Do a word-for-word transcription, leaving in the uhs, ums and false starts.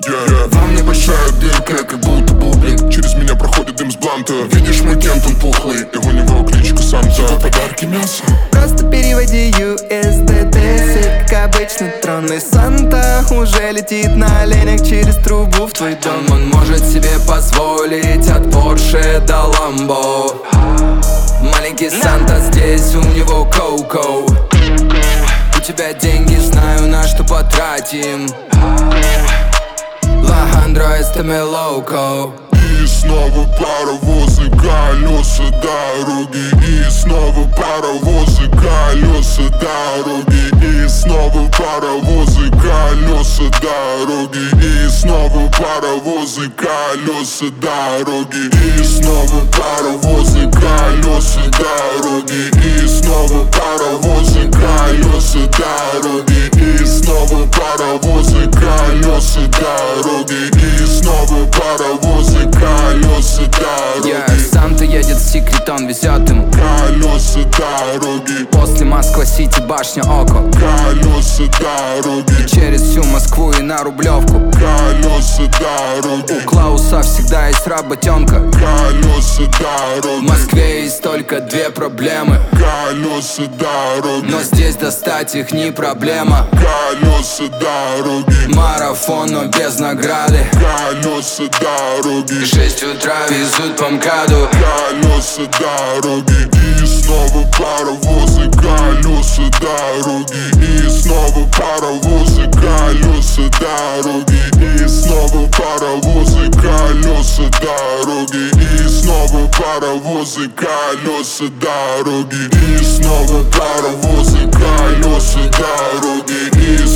Yeah, yeah. Во мне большая дырка, как будто бублик. Через меня проходит дым с бланта. Видишь, мой Кент, он пухлый, и у него кличка Санта. Его подарки мясо. Просто переводи ю эс ди ти. Как обычно, тронный Санта уже летит на оленях через трубу в твой дом. Он может себе позволить от Порше до Ламбо. Маленький Санта здесь, у него коу-коу. У тебя деньги, знаю, на что потратим. Лохандро, эстаме локо. И снова паровозы, колеса дороги. И снова паровозы, колеса дороги. И снова паровозы, колеса дороги. И снова паровозы, колеса дороги. И снова паровозы, колеса дороги. И снова паровозы, колеса дороги. И снова паровозы, колеса дороги. И снова паровозы, колеса дороги. Yeah, Санта едет в секрет, он везет им колеса дороги. После Москва-Сити, башня Око. Колеса дороги. И через всю Москву и на Рублевку. Колеса дороги. У Клауса всегда есть работенка. Колеса В дороги. Москве есть только две проблемы, Колеса дороги. но здесь достать их не проблема. Колеса дороги. Марафон, но без награды. Колеса дороги. И шесть утра везут по МКАДу. Колеса дороги. И снова паровозы, колеса дороги. И снова паровозы, колеса дороги. И снова паровозы, колеса дороги. И снова паровозы, колеса дороги. И снова паровозы, колеса дороги. И